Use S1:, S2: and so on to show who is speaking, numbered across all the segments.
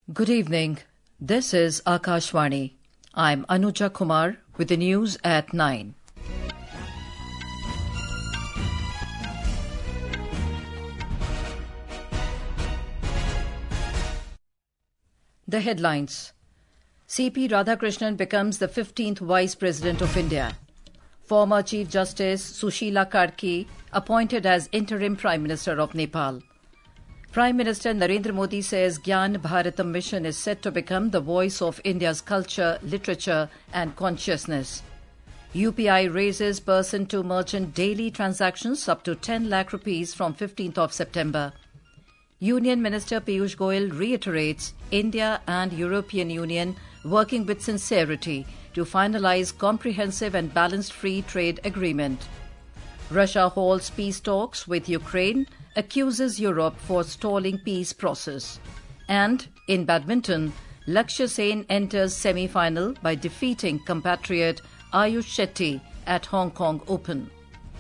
S1: Good evening. This is Akashvani. I'm Anuja Kumar with the news at 9. The headlines. C.P. Radhakrishnan becomes the 15th Vice President of India. Former Chief Justice Sushila Karki appointed as Interim Prime Minister of Nepal. Prime Minister Narendra Modi says Gyan Bharatam mission is set to become the voice of India's culture, literature and consciousness. UPI raises person-to-merchant daily transactions up to 10 lakh rupees from 15th of September. Union Minister Piyush Goyal reiterates India and European Union working with sincerity to finalize comprehensive and balanced free trade agreement. Russia holds peace talks with Ukraine, accuses Europe for stalling peace process. And in badminton, Lakshya Sen enters semi-final by defeating compatriot Ayush Shetty at Hong Kong Open.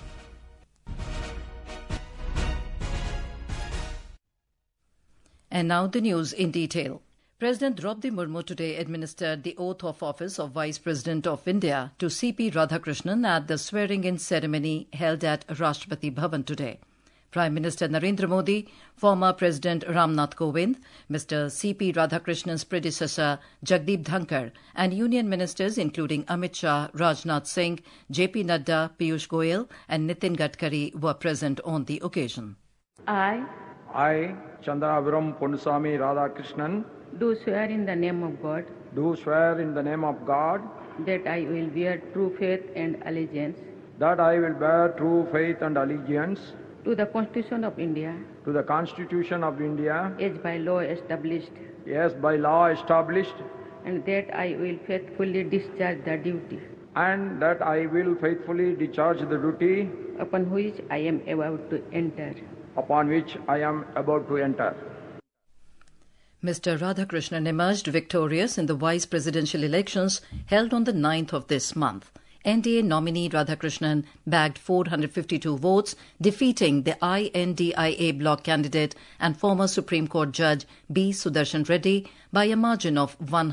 S1: And now the news in detail. President Draupadi Murmu today administered the oath of office of Vice President of India to C.P. Radhakrishnan at the swearing-in ceremony held at Rashtrapati Bhavan today. Prime Minister Narendra Modi, former President Ramnath Kovind, Mr. C.P. Radhakrishnan's predecessor Jagdeep Dhankar, and Union Ministers including Amit Shah, Rajnath Singh, J.P. Nadda, Piyush Goyal and Nitin Gadkari were present on the occasion.
S2: I,
S3: Chandraviram Ponnusamy Radhakrishnan,
S2: do swear in the name of God
S3: do swear in the name of God
S2: that I will bear true faith and allegiance
S3: that I will bear true faith and allegiance
S2: to the Constitution of India
S3: to the Constitution of India
S2: as by law established, and that I will faithfully discharge the duty upon which I am about to enter.
S1: Mr. Radhakrishnan emerged victorious in the vice presidential elections held on the 9th of this month. NDA nominee Radhakrishnan bagged 452 votes, defeating the INDIA bloc candidate and former Supreme Court Judge B. Sudarshan Reddy by a margin of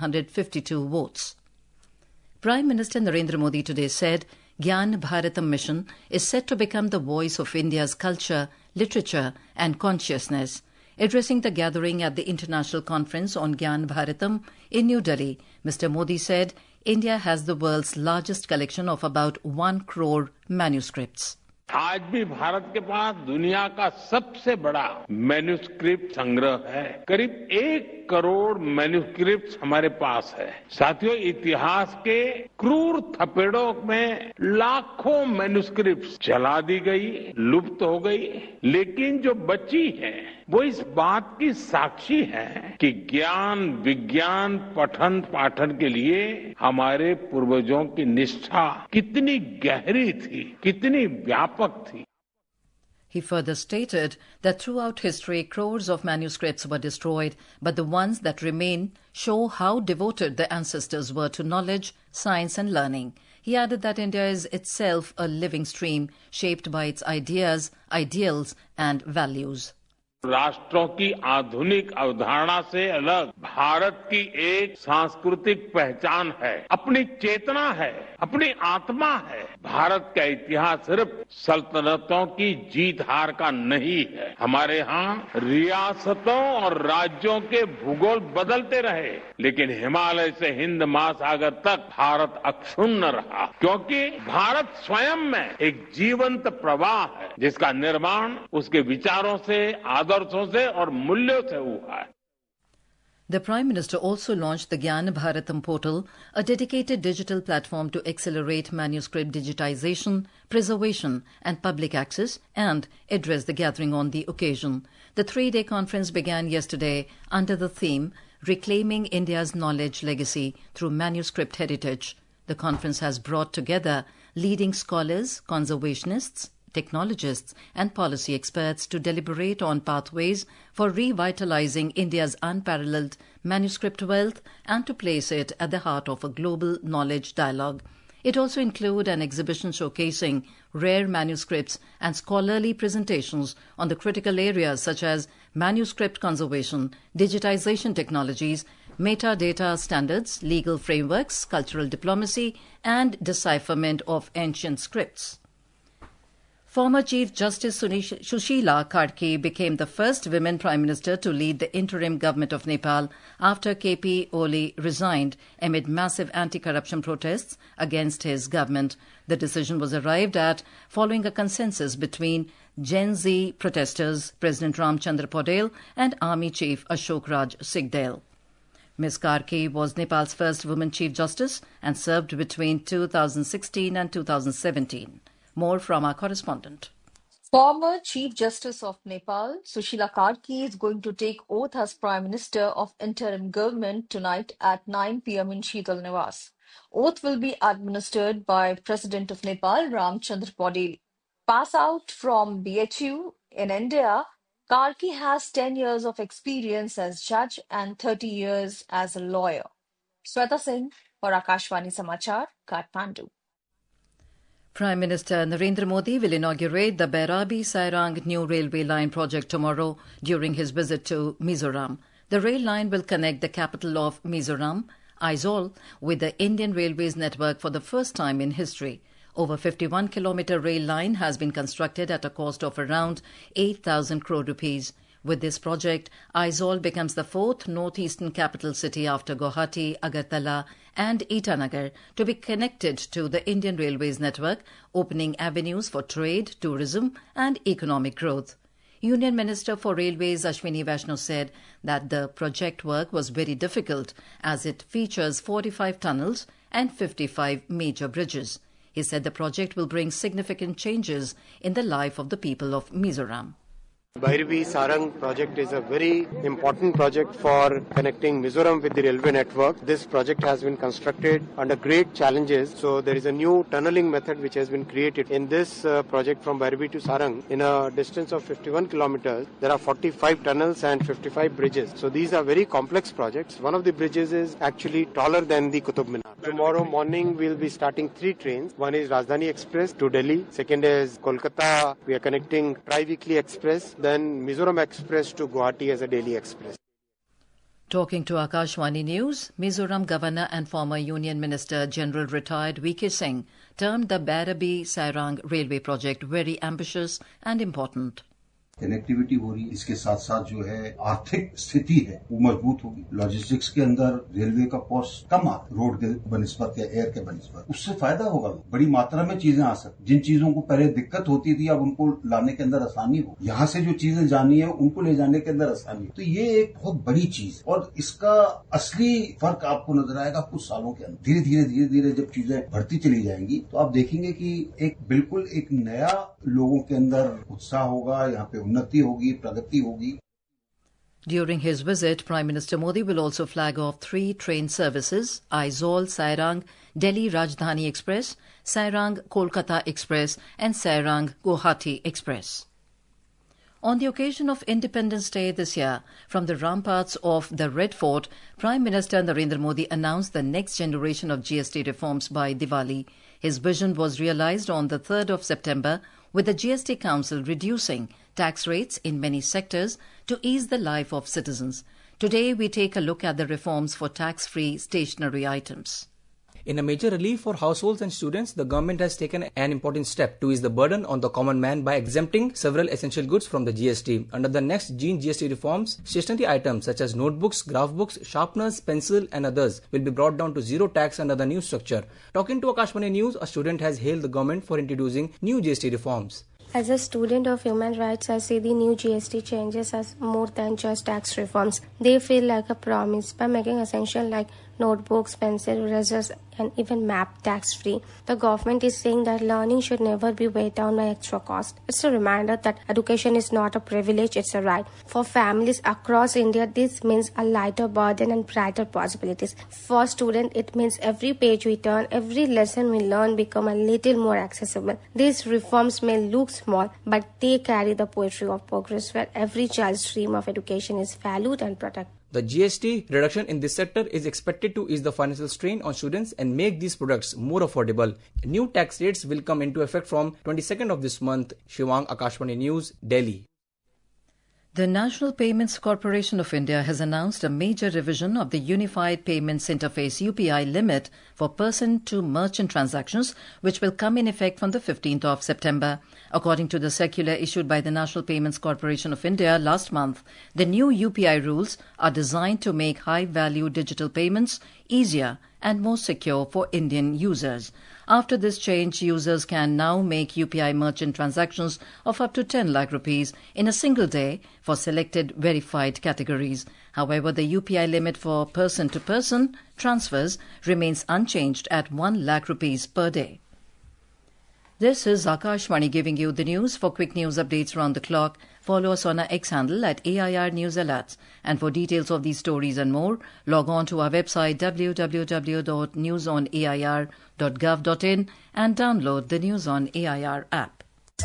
S1: 152 votes. Prime Minister Narendra Modi today said Gyan Bharatam mission is set to become the voice of India's culture, literature and consciousness. Addressing the gathering at the International Conference on Gyan Bharatam in New Delhi, Mr. Modi said India has the world's largest collection of about 1 crore manuscripts.
S4: आज भी भारत के पास दुनिया का सबसे बड़ा manuscript संग्रह है। करीब 1 करोड़ मैन्युस्क्रिप्ट हमारे पास है। साथियों, इतिहास के क्रूर थपेड़ों में लाखों मैन्युस्क्रिप्ट जला दी गई, लुप्त हो गई, लेकिन जो बची है वो इस बात की साक्षी है कि ज्ञान विज्ञान पठन पाठन के लिए हमारे पूर्वजों की निष्ठा कितनी गहरी थी, कितनी व्यापक थी.
S1: He further stated that throughout history, crores of manuscripts were destroyed, but the ones that remain show how devoted the ancestors were to knowledge, science and learning. He added that India is itself a living stream shaped by its ideas, ideals and values.
S4: राष्ट्रों की आधुनिक अवधारणा से अलग भारत की एक सांस्कृतिक पहचान है, अपनी चेतना है, अपनी आत्मा है. भारत का इतिहास सिर्फ सल्तनतों की जीत हार का नहीं है. हमारे यहाँ रियासतों और राज्यों के भूगोल बदलते रहे, लेकिन हिमालय से हिंद महासागर तक भारत अक्षुण्ण रहा, क्योंकि भारत स्वयं में एक जीवंत प्रवाह है जिसका निर्माण उसके विचारों से, आदर्शों से और मूल्यों से हुआ है.
S1: The Prime Minister also launched the Gyan Bharatam portal, a dedicated digital platform to accelerate manuscript digitization, preservation and public access, and address the gathering on the occasion. The 3-day conference began yesterday under the theme Reclaiming India's Knowledge Legacy Through Manuscript Heritage. The conference has brought together leading scholars, conservationists, technologists and policy experts to deliberate on pathways for revitalizing India's unparalleled manuscript wealth and to place it at the heart of a global knowledge dialogue. It also includes an exhibition showcasing rare manuscripts and scholarly presentations on the critical areas such as manuscript conservation, digitization technologies, metadata standards, legal frameworks, cultural diplomacy, and decipherment of ancient scripts. Former Chief Justice Sushila Karki became the first women Prime Minister to lead the interim government of Nepal after KP Oli resigned amid massive anti-corruption protests against his government. The decision was arrived at following a consensus between Gen Z protesters, President Ramchandra Paudel, and Army Chief Ashok Raj Sigdel. Ms. Karki was Nepal's first woman Chief Justice and served between 2016 and 2017. More from our correspondent.
S5: Former Chief Justice of Nepal, Sushila Karki, is going to take oath as Prime Minister of interim government tonight at 9 p.m. in Sheetal Niwas. Oath will be administered by President of Nepal, Ramchandra Paudel. Pass out from BHU in India, Karki has 10 years of experience as judge and 30 years as a lawyer. Sweta Singh for Akashvani Samachar, Kathmandu.
S1: Prime Minister Narendra Modi will inaugurate the Bairabi-Sairang new railway line project tomorrow during his visit to Mizoram. The rail line will connect the capital of Mizoram, Aizawl, with the Indian Railways network for the first time in history. Over 51-kilometre rail line has been constructed at a cost of around 8,000 crore rupees. With this project, Aizawl becomes the fourth northeastern capital city after Guwahati, Agartala and Itanagar to be connected to the Indian Railways network, opening avenues for trade, tourism and economic growth. Union Minister for Railways Ashwini Vaishnaw said that the project work was very difficult as it features 45 tunnels and 55 major bridges. He said the project will bring significant changes in the life of the people of Mizoram.
S6: Bairabi-Sarang project is a very important project for connecting Mizoram with the railway network. This project has been constructed under great challenges. So there is a new tunneling method which has been created. In this project from Bairabi to Sarang, in a distance of 51 kilometers, there are 45 tunnels and 55 bridges. So these are very complex projects. One of the bridges is actually taller than the Qutub Minar. Tomorrow morning we'll be starting 3 trains. One is Rajdhani Express to Delhi. Second is Kolkata. We are connecting Tri-Weekly Express. Then Mizoram Express to Guwahati as a daily express.
S1: Talking to Akashvani News, Mizoram Governor and former Union Minister General retired V.K. Singh termed the Bairabi-Sairang railway project very ambitious and important.
S7: Connectivity हो रही है, इसके साथ साथ जो है आर्थिक स्थिति है वो मजबूत होगी। लॉजिस्टिक्स के अंदर रेलवे का कॉस्ट कम आ रोड के बनिस्बत या एयर के बनिस्बत, उससे फायदा होगा। बड़ी मात्रा में चीजें आ सकती, जिन चीजों को पहले दिक्कत होती थी अब उनको लाने के अंदर आसानी हो, यहाँ से जो चीजें जानी है उनको ले जाने के अंदर आसानी हो। तो ये एक बहुत बड़ी चीज और इसका असली फर्क आपको नजर आएगा कुछ सालों के अंदर। धीरे धीरे जब चीजें बढ़ती चली जाएंगी तो आप देखेंगे कि एक बिल्कुल एक नया लोगों के अंदर उत्साह होगा, यहाँ पे उन्नति होगी, प्रगति होगी।
S1: During his visit, Prime Minister Modi will also flag off 3 train services: Aizawl-Sairang, Delhi Rajdhani Express, Sairang-Kolkata Express and Sairang-Guwahati Express. On the occasion of Independence Day this year, from the ramparts of the Red Fort, Prime Minister Narendra Modi announced the next generation of GST reforms by Diwali. His vision was realized on the 3rd of September, with the GST Council reducing tax rates in many sectors to ease the life of citizens. Today, we take a look at the reforms for tax-free stationery items.
S8: In a major relief for households and students, the government has taken an important step to ease the burden on the common man by exempting several essential goods from the GST. Under the next GST reforms, stationery items such as notebooks, graph books, sharpeners, pencil and others will be brought down to zero tax under the new structure. Talking to Akashvani News, a student has hailed the government for introducing new GST reforms.
S9: As a student of human rights, I see the new GST changes as more than just tax reforms. They feel like a promise by making essential like notebooks, pencil, erasers and even map tax-free. The government is saying that learning should never be weighed down by extra cost. It's a reminder that education is not a privilege, it's a right. For families across India, this means a lighter burden and brighter possibilities. For students, it means every page we turn, every lesson we learn become a little more accessible. These reforms may look small, but they carry the poetry of progress where every child's dream of education is valued and protected.
S8: The GST reduction in this sector is expected to ease the financial strain on students and make these products more affordable. New tax rates will come into effect from 22nd of this month. Shivang, Akashvani News, Delhi.
S1: The National Payments Corporation of India has announced a major revision of the Unified Payments Interface UPI limit for person-to-merchant transactions, which will come in effect from the 15th of September. According to the circular issued by the National Payments Corporation of India last month, the new UPI rules are designed to make high-value digital payments easier and more secure for Indian users. After this change, users can now make UPI merchant transactions of up to 10 lakh rupees in a single day for selected verified categories. However, the UPI limit for person-to-person transfers remains unchanged at 1 lakh rupees per day. This is Akashvani giving you the news. For quick news updates around the clock, follow us on our X handle at AIR News Alerts. And for details of these stories and more, log on to our website www.newsonair.gov.in and download the News on AIR app.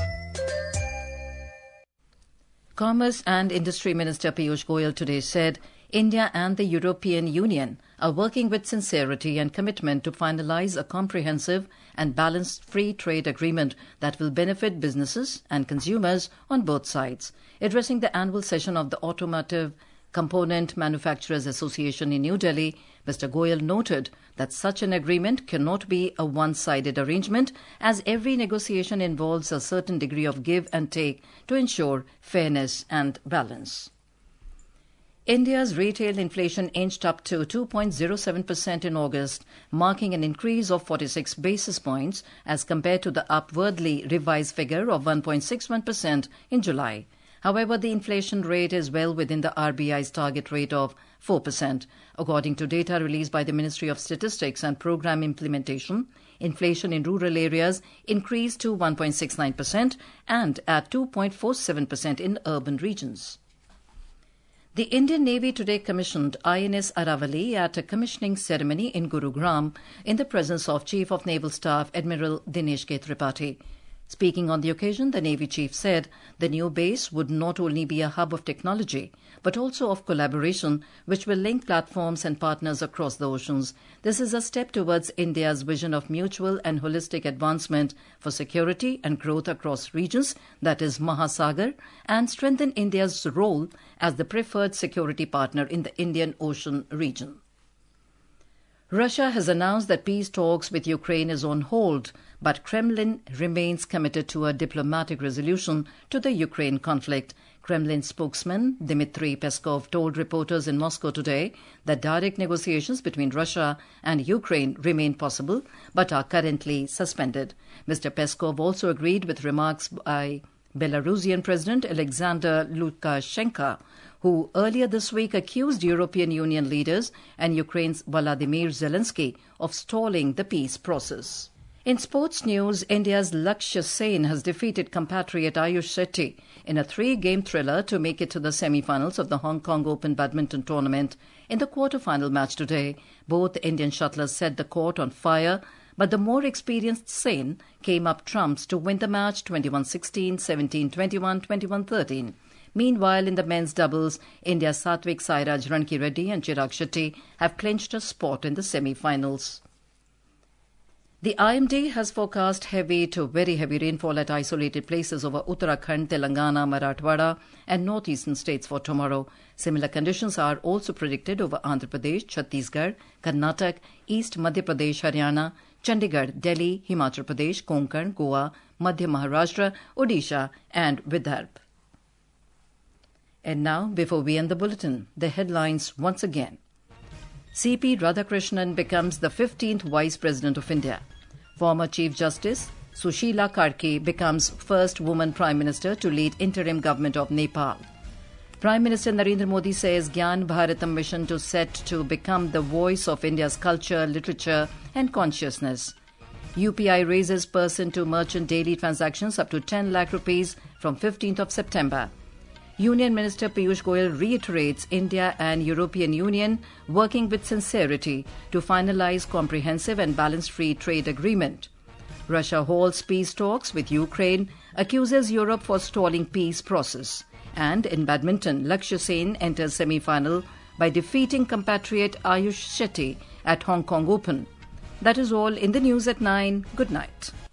S1: Commerce and Industry Minister Piyush Goyal today said India and the European Union are working with sincerity and commitment to finalize a comprehensive and balanced free trade agreement that will benefit businesses and consumers on both sides. Addressing the annual session of the Automotive Component Manufacturers Association in New Delhi, Mr. Goyal noted that such an agreement cannot be a one-sided arrangement, as every negotiation involves a certain degree of give and take to ensure fairness and balance. India's retail inflation inched up to 2.07% in August, marking an increase of 46 basis points as compared to the upwardly revised figure of 1.61% in July. However, the inflation rate is well within the RBI's target rate of 4%. According to data released by the Ministry of Statistics and Programme Implementation, inflation in rural areas increased to 1.69% and at 2.47% in urban regions. The Indian Navy today commissioned INS Aravali at a commissioning ceremony in Gurugram in the presence of Chief of Naval Staff Admiral Dinesh K. Tripathi. Speaking on the occasion, the Navy Chief said the new base would not only be a hub of technology, but also of collaboration, which will link platforms and partners across the oceans. This is a step towards India's vision of mutual and holistic advancement for security and growth across regions, that is Mahasagar, and strengthen India's role as the preferred security partner in the Indian Ocean region. Russia has announced that peace talks with Ukraine is on hold, but Kremlin remains committed to a diplomatic resolution to the Ukraine conflict. Kremlin spokesman Dmitry Peskov told reporters in Moscow today that direct negotiations between Russia and Ukraine remain possible, but are currently suspended. Mr. Peskov also agreed with remarks by Belarusian President Alexander Lukashenko, who earlier this week accused European Union leaders and Ukraine's Volodymyr Zelensky of stalling the peace process. In sports news, India's Lakshya Sen has defeated compatriot Ayush Shetty in a 3-game thriller to make it to the semi-finals of the Hong Kong Open badminton tournament. In the quarter-final match today, both Indian shuttlers set the court on fire, but the more experienced Sen came up trumps to win the match 21-16, 17-21, 21-13. Meanwhile, in the men's doubles, India's Satvik Sairaj Ranki-Reddy and Chirag Shetty have clinched a spot in the semi-finals. The IMD has forecast heavy to very heavy rainfall at isolated places over Uttarakhand, Telangana, Marathwada and northeastern states for tomorrow. Similar conditions are also predicted over Andhra Pradesh, Chhattisgarh, Karnataka, East Madhya Pradesh, Haryana, Chandigarh, Delhi, Himachal Pradesh, Konkan, Goa, Madhya Maharashtra, Odisha and Vidarbha. And now, before we end the bulletin, the headlines once again. C.P. Radhakrishnan becomes the 15th Vice President of India. Former Chief Justice Sushila Karki becomes first woman Prime Minister to lead interim government of Nepal. Prime Minister Narendra Modi says Gyan Bharatam mission to set to become the voice of India's culture, literature and consciousness. UPI raises person-to-merchant daily transactions up to 10 lakh rupees from 15th of September. Union Minister Piyush Goyal reiterates India and European Union working with sincerity to finalize comprehensive and balanced free trade agreement. Russia halts peace talks with Ukraine, accuses Europe for stalling peace process. And in badminton, Lakshya Sen enters semi-final by defeating compatriot Ayush Shetty at Hong Kong Open. That is all in the news at 9. Good night.